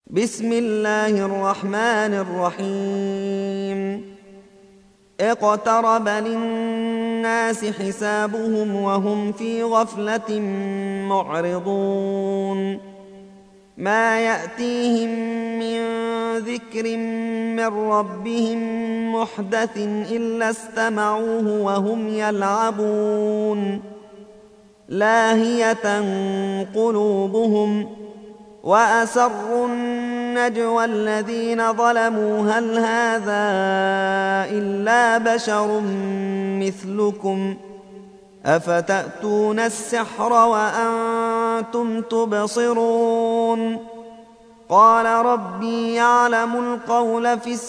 بسم الله الرحمن الرحيم اقترب للناس حسابهم وهم في غفلة معرضون ما يأتيهم من ذكر من ربهم محدث إلا استمعوه وهم يلعبون لاهية قلوبهم وأسروا النجوى الذين ظلموا هل هذا إلا بشر مثلكم أفتأتون السحر وأنتم تبصرون قال ربي يعلم القول في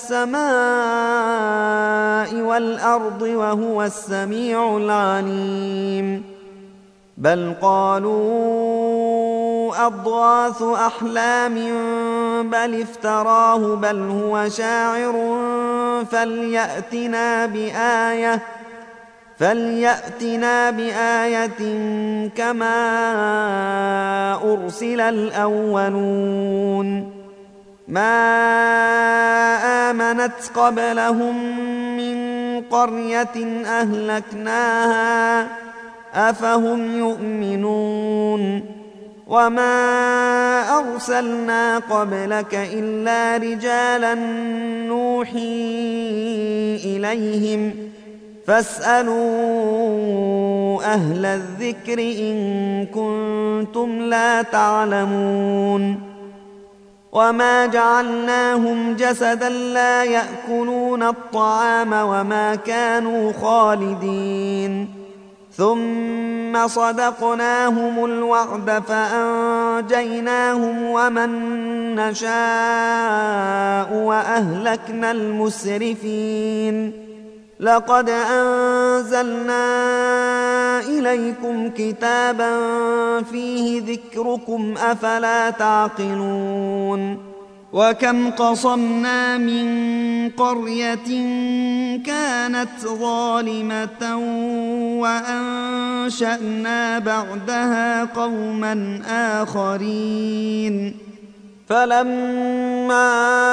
السماء والأرض وهو السميع العليم بل قالوا أضغاث أحلام بل افتراه بل هو شاعر فليأتنا بآية كما أرسل الأولون ما آمنت قبلهم من قرية أهلكناها أفهم يؤمنون وما أرسلنا قبلك إلا رجالا نوحي إليهم فاسألوا أهل الذكر إن كنتم لا تعلمون وما جعلناهم جسدا لا يأكلون الطعام وما كانوا خالدين ثم صدقناهم الوعد فأنجيناهم ومن نشاء وأهلكنا المسرفين لقد أنزلنا إليكم كتابا فيه ذكركم أفلا تعقلون وكم قصمنا من قرية كانت ظالمة وأنشأنا بعدها قوما آخرين فلما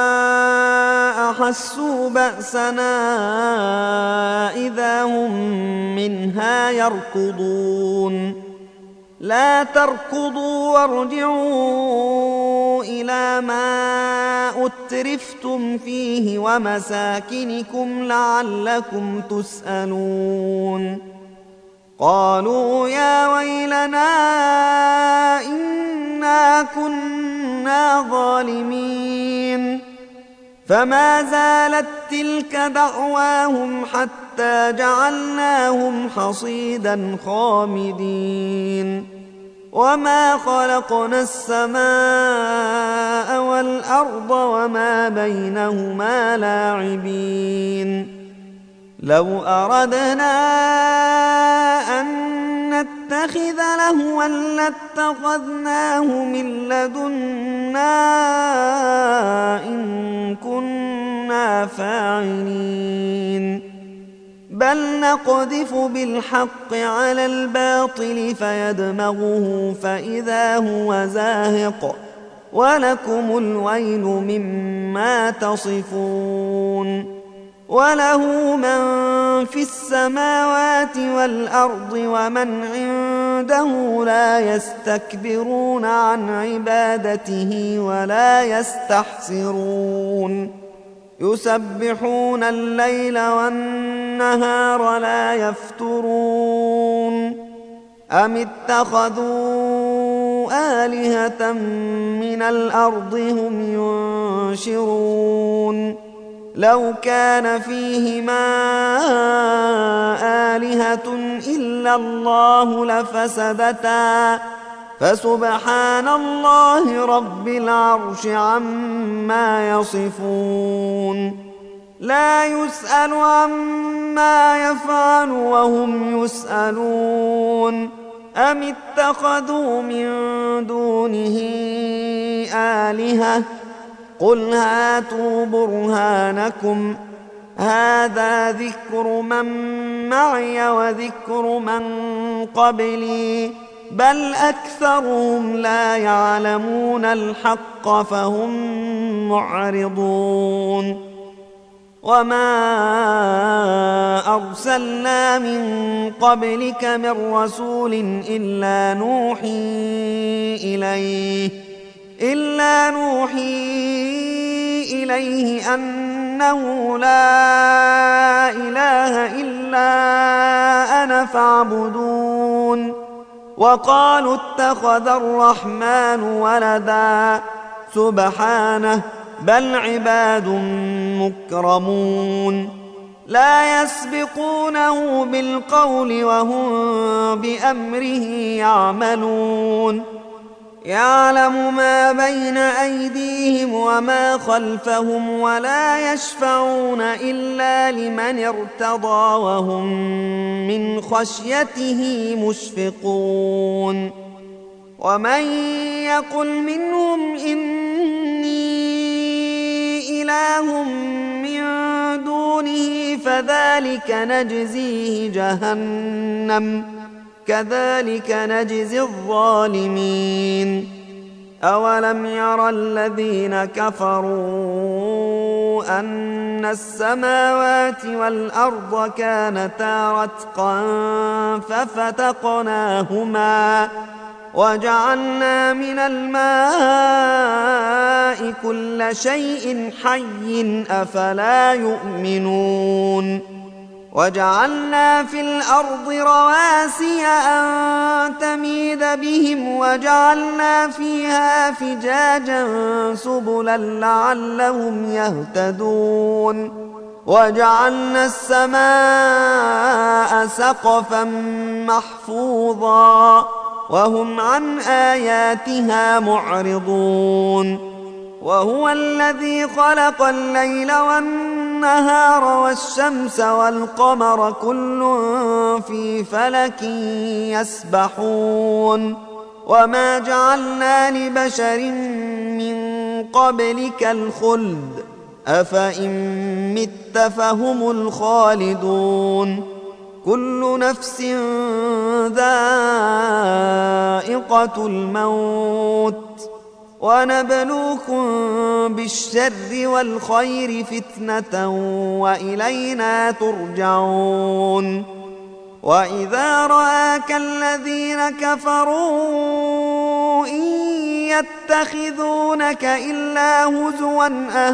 أحسوا بأسنا إذا هم منها يركضون لا تركضوا وارجعوا إلى ما أترفتم فيه ومساكنكم لعلكم تسألون قالوا يا ويلنا إنا كنا ظالمين فما زالت تلك دعواهم حتى جعلناهم حصيدا خامدين وما خلقنا السماء والأرض وما بينهما لاعبين لو أردنا أن نتخذ لهوا لاتخذناه من لدنا إن كنا فاعلين بل نقذف بالحق على الباطل فيدمغه فإذا هو زاهق ولكم الويل مما تصفون وله من في السماوات والأرض ومن عنده لا يستكبرون عن عبادته ولا يستحسرون يسبحون الليل والنهار لا يفترون أم اتخذوا آلهة من الأرض هم ينشرون لو كان فيهما آلهة إلا الله لفسدتا فسبحان الله رب العرش عما يصفون لا يسأل عما يفعل وهم يسألون أم اتخذوا من دونه آلهة قل هاتوا برهانكم هذا ذكر من معي وذكر من قبلي بل أكثرهم لا يعلمون الحق فهم معرضون وما أرسلنا من قبلك من رسول إلا نوحي إليه أنه لا إله إلا أنا فاعبدون وقالوا اتخذ الرحمن ولدا سبحانه بل عباد مكرمون لا يسبقونه بالقول وهم بأمره يعملون يعلم ما بين أيديهم وما خلفهم ولا يشفعون إلا لمن ارتضى وهم من خشيته مشفقون ومن يقل منهم إني إله من دونه فذلك نجزيه جهنم كذلك نجزي الظالمين أولم ير الذين كفروا أن السماوات والأرض كانتا رتقا ففتقناهما وجعلنا من الماء كل شيء حي أفلا يؤمنون وجعلنا في الأرض رواسي أن تميد بهم وجعلنا فيها فجاجا سبلا لعلهم يهتدون وجعلنا السماء سقفا محفوظا وهم عن آياتها معرضون وهو الذي خلق الليل والنهار والشمس والقمر كل في فلك يسبحون وما جعلنا لبشر من قبلك الخلد أفإن مت فهم الخالدون كل نفس ذائقة الموت ونبلوكم بالشر والخير فتنة وإلينا ترجعون وإذا رآك الذين كفروا إن يتخذونك إلا هزوا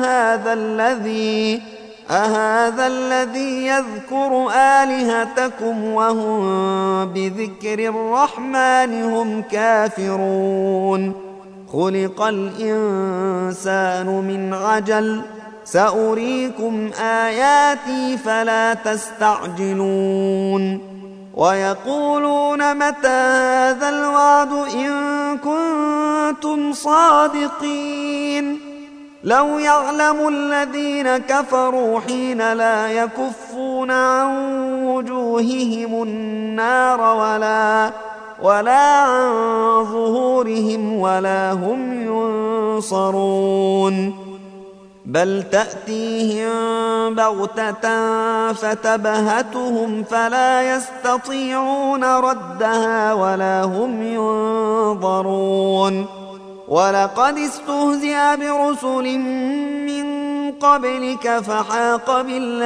أهذا الذي يذكر آلهتكم وهم بذكر الرحمن هم كافرون خلق الإنسان من عجل سأريكم آياتي فلا تستعجلون ويقولون متى هذا الوعد إن كنتم صادقين لو يعلم الذين كفروا حين لا يكفون عن وجوههم النار ولا عن ظهورهم ولا هم ينصرون بل تأتيهم بغتة فتبهتهم فلا يستطيعون ردها ولا هم ينظرون ولقد استهزئ برسل من قبلك فحاق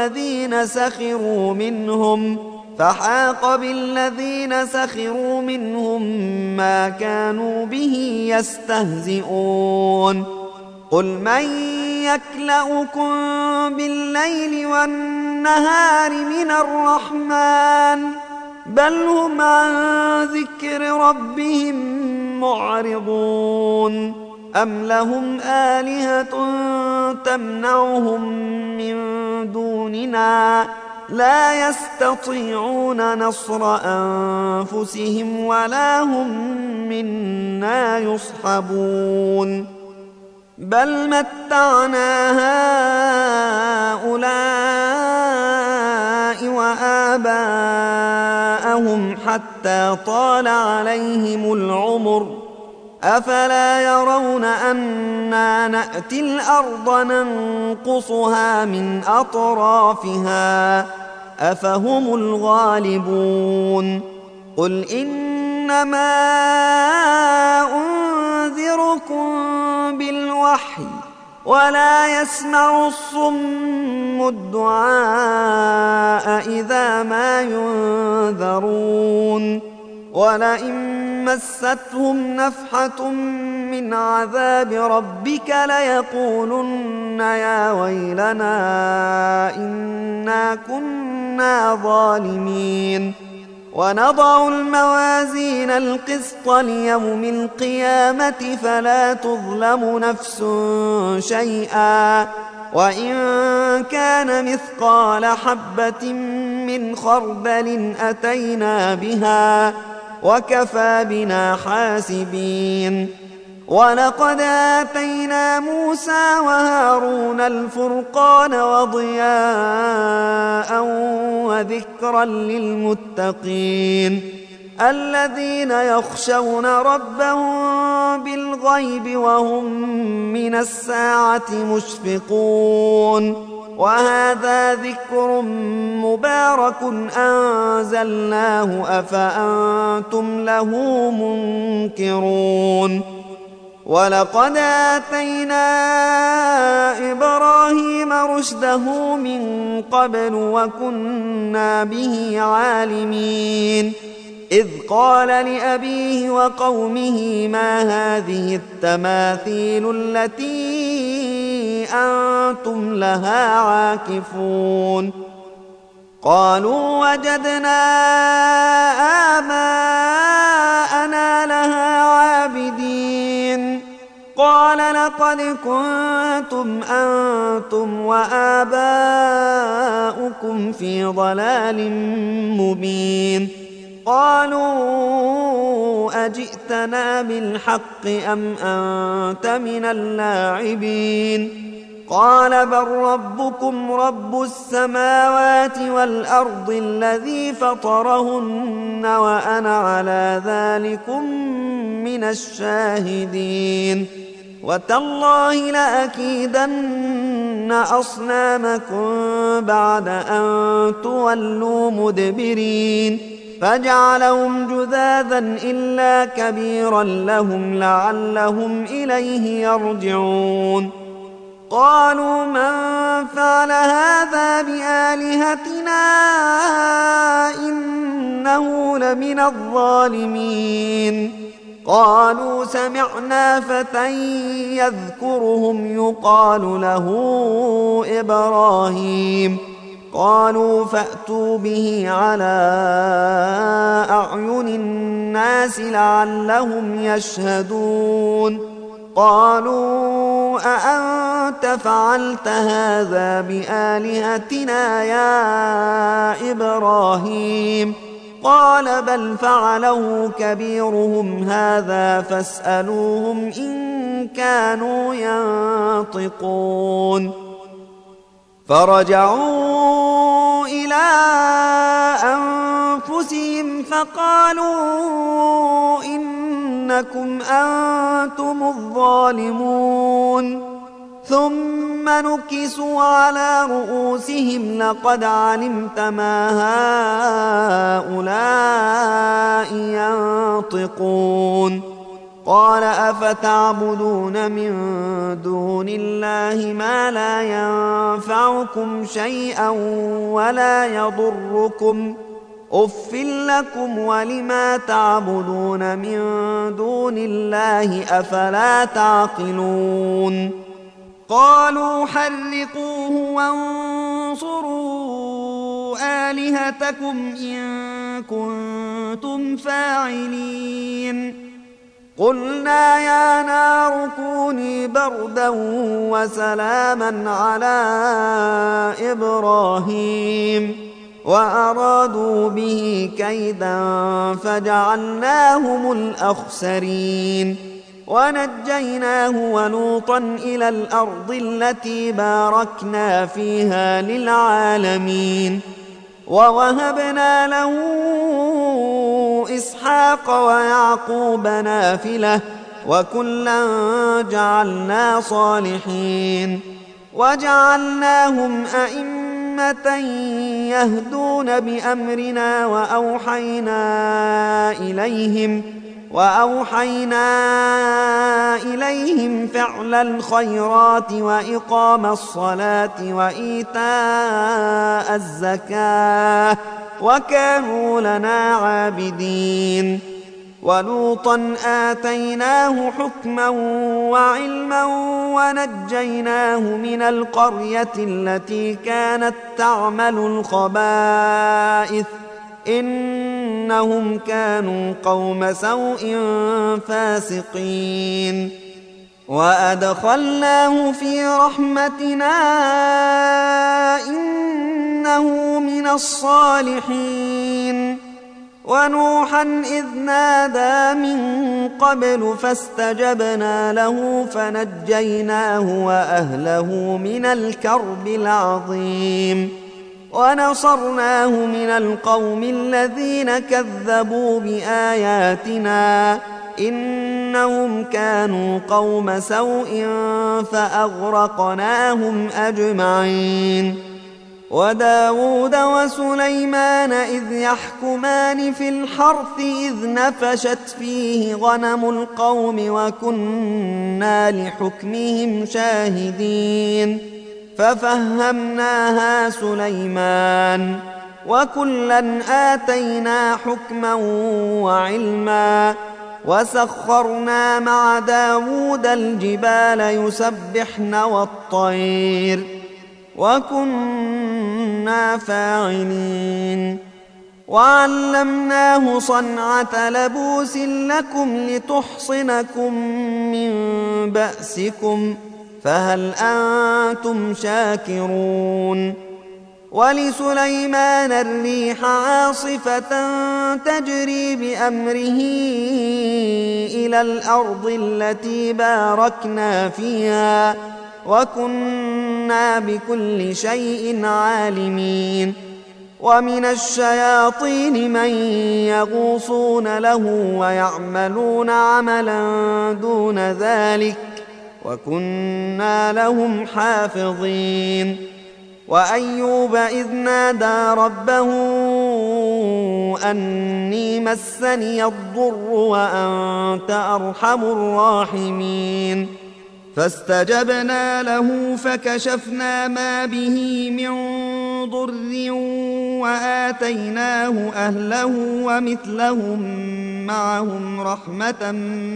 بالذين سخروا منهم ما كانوا به يستهزئون قل من يكلؤكم بالليل والنهار من الرحمن بل هم عن ذكر ربهم معرضون أم لهم آلهة تمنعهم من دوننا لا يستطيعون نصر أنفسهم ولا هم منا يصحبون بل متعنا هؤلاء وآباءهم حتى طال عليهم العمر أفلا يرون أنا نأتي الأرض ننقصها من أطرافها أفهم الغالبون قل إن إنما أنذركم بالوحي ولا يسمع الصم الدعاء إذا ما ينذرون ولئن مستهم نفحة من عذاب ربك ليقولن يا ويلنا إنا كنا ظالمين ونضع الموازين القسط ليوم القيامة فلا تظلم نفس شيئا وإن كان مثقال حبة من خردل أتينا بها وكفى بنا حاسبين ولقد آتينا موسى وهارون الفرقان وضياء وذكرا للمتقين الذين يخشون ربهم بالغيب وهم من الساعة مشفقون وهذا ذكر مبارك أنزلناه أفأنتم له منكرون ولقد آتينا إبراهيم رشده من قبل وكنا به عالمين إذ قال لأبيه وقومه ما هذه التماثيل التي أنتم لها عاكفون قالوا وجدنا آباءنا لها عابدين قال لقد كنتم أنتم وآباؤكم في ضلال مبين قالوا أجئتنا بالحق أم أنت من اللاعبين قال بل ربكم رب السماوات والأرض الذي فطرهن وأنا على ذلكم من الشاهدين وتالله لأكيدن أصنامكم بعد أن تولوا مدبرين فجعلهم جذاذا إلا كبيرا لهم لعلهم إليه يرجعون قالوا من فعل هذا بآلهتنا إنه لمن الظالمين قالوا سمعنا فتى يذكرهم يقال له إبراهيم قالوا فأتوا به على أعين الناس لعلهم يشهدون قالوا أأنت فعلت هذا بآلهتنا يا إبراهيم قال بل فعله كبيرهم هذا فاسألوهم إن كانوا ينطقون فرجعوا إلى أنفسهم فقالوا إنكم أنتم الظالمون ثم نكسوا على رؤوسهم لقد علمت ما هؤلاء ينطقون قال أفتعبدون من دون الله ما لا ينفعكم شيئا ولا يضركم أف لكم ولما تعبدون من دون الله أفلا تعقلون قالوا حرقوه وانصروا آلهتكم إن كنتم فاعلين قلنا يا نار كوني بردا وسلاما على إبراهيم وأرادوا به كيدا فجعلناهم الأخسرين ونجيناه ولوطا إلى الأرض التي باركنا فيها للعالمين ووهبنا له إسحاق ويعقوب نافلة وكلا جعلنا صالحين وجعلناهم أئمة أمة يهدون بأمرنا وأوحينا إليهم فعل الخيرات وإقام الصلاة وإيتاء الزكاة وكانوا لنا عابدين. ولوطا آتيناه حكما وعلما ونجيناه من القرية التي كانت تعمل الخبائث إنهم كانوا قوم سوء فاسقين. وأدخلناه في رحمتنا إنه من الصالحين. ونوحا إذ نادى من قبل فاستجبنا له فنجيناه وأهله من الكرب العظيم ونصرناه من القوم الذين كذبوا بآياتنا إنهم كانوا قوم سوء فأغرقناهم أجمعين. وداود وسليمان إذ يحكمان في الحرث إذ نفشت فيه غنم القوم وكنا لحكمهم شاهدين ففهمناها سليمان وكلا آتينا حكما وعلما وسخرنا مع داود الجبال يسبحن والطير وكنا فاعلين. وعلمناه صنعة لبوس لكم لتحصنكم من بأسكم فهل أنتم شاكرون. ولسليمان الريح عاصفة تجري بأمره إلى الأرض التي باركنا فيها وكنا بكل شيء عالمين. ومن الشياطين من يغوصون له ويعملون عملا دون ذلك وكنا لهم حافظين. وأيوب إذ نادى ربه أني مسني الضر وأنت أرحم الراحمين فاستجبنا له فكشفنا ما به من ضر وآتيناه أهله ومثلهم معهم رحمة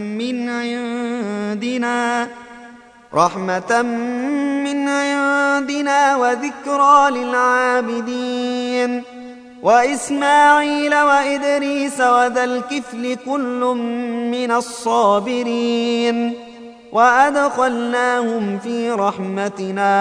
من عندنا وذكرى للعابدين. وإسماعيل وإدريس وذا الكفل كل من الصابرين وأدخلناهم في رحمتنا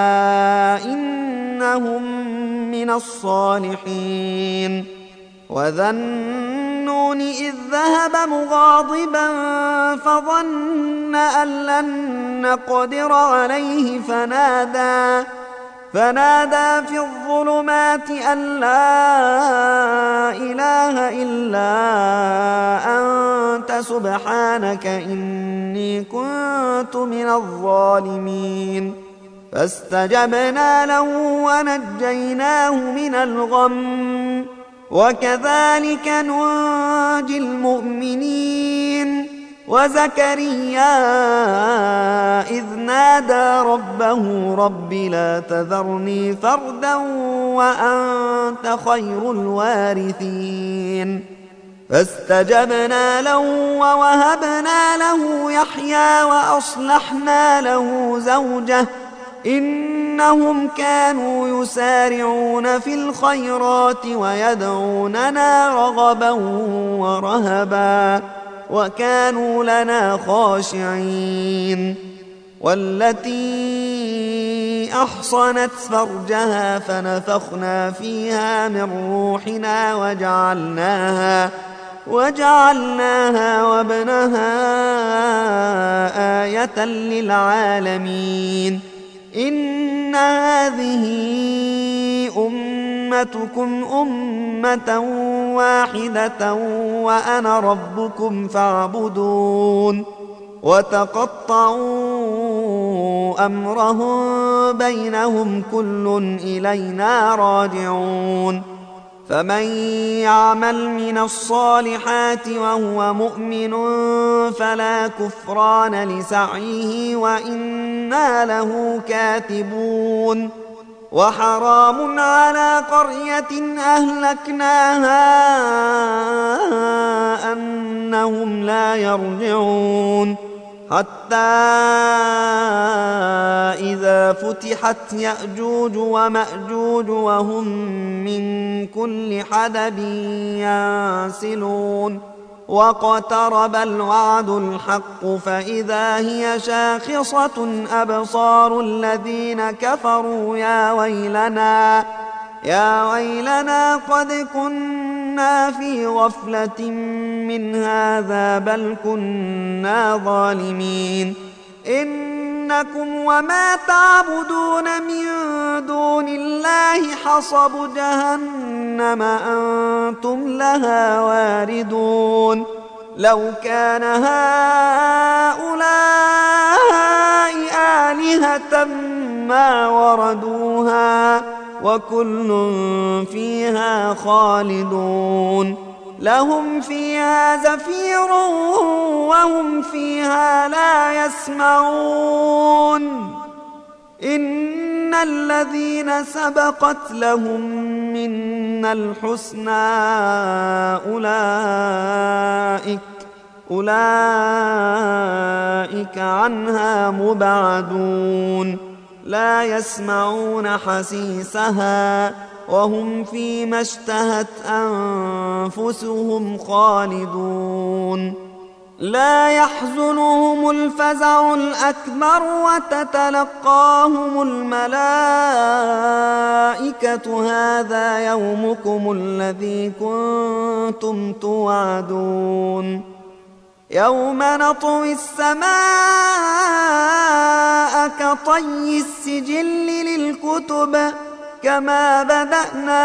إنهم من الصالحين. وذا النون إذ ذهب مغاضبا فظن أن لن نقدر عليه فنادى في الظلمات أن لا إله إلا أنت سبحانك إني كنت من الظالمين. فاستجبنا له ونجيناه من الغم وكذلك ننجي المؤمنين. وزكريا إذ نادى ربه رب لا تذرني فردا وأنت خير الوارثين فاستجبنا له ووهبنا له يحيى وأصلحنا له زوجه إنهم كانوا يسارعون في الخيرات ويدعوننا رغبا ورهبا وكانوا لنا خاشعين. والتي أحصنت فرجها فنفخنا فيها من روحنا وجعلناها وابنها آية للعالمين. إن هذه أمتكم أمة واحدة وأنا ربكم فاعبدون. وتقطعوا أمرهم بينهم كل إلينا راجعون فمن يعمل من الصالحات وهو مؤمن فلا كفران لسعيه وإنا له كاتبون وحرام على قرية أهلكناها أنهم لا يرجعون حتى إذا فتحت يأجوج ومأجوج وهم من كل حدب ينسلون واقترب الوعد الحق فإذا هي شاخصة أبصار الذين كفروا يا ويلنا قد كنا في غفلة من هذا بل كنا ظالمين إنكم وما تعبدون من دون الله حصب جهنم أنتم لها واردون لو كان هؤلاء آلهة ما وردوها وكل فيها خالدون لهم فيها زفير وهم فيها لا يسمعون إن الذين سبقت لهم منا الحسنى أولئك عنها مبعدون لا يسمعون حسيسها وهم فيما اشتهت أنفسهم خالدون لا يحزنهم الفزع الأكبر وتتلقاهم الملائكة هذا يومكم الذي كنتم توعدون يوم نطوي السماء كطي السجل للكتب كما بدأنا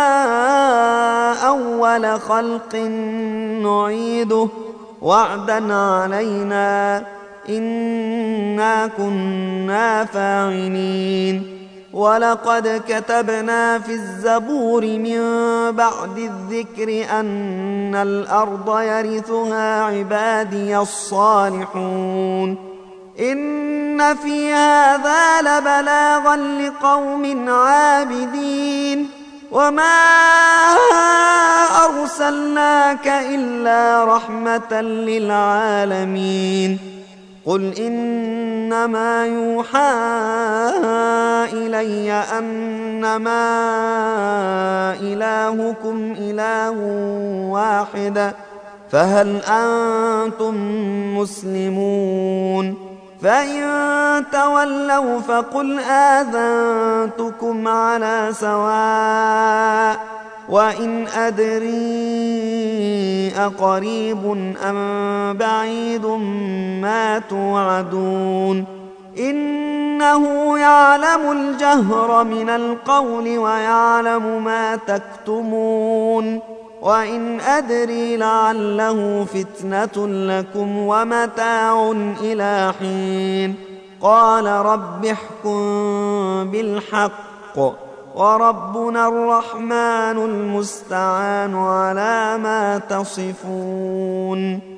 أول خلق نعيده وعدا علينا إنا كنا فاعلين ولقد كتبنا في الزبور من بعد الذكر أن الأرض يرثها عبادي الصالحون إن في هذا لبلاغا لقوم عابدين وما أرسلناك إلا رحمة للعالمين قل إنما يوحى إلي أنما إلهكم إله واحد فهل أنتم مسلمون فإن تولوا فقل آذنتكم على سواء وإن أدري أقريب أم بعيد ما توعدون إنه يعلم الجهر من القول ويعلم ما تكتمون وإن أدري لعله فتنة لكم ومتاع إلى حين قال رب احكم بالحق وربنا الرحمن المستعان على ما تصفون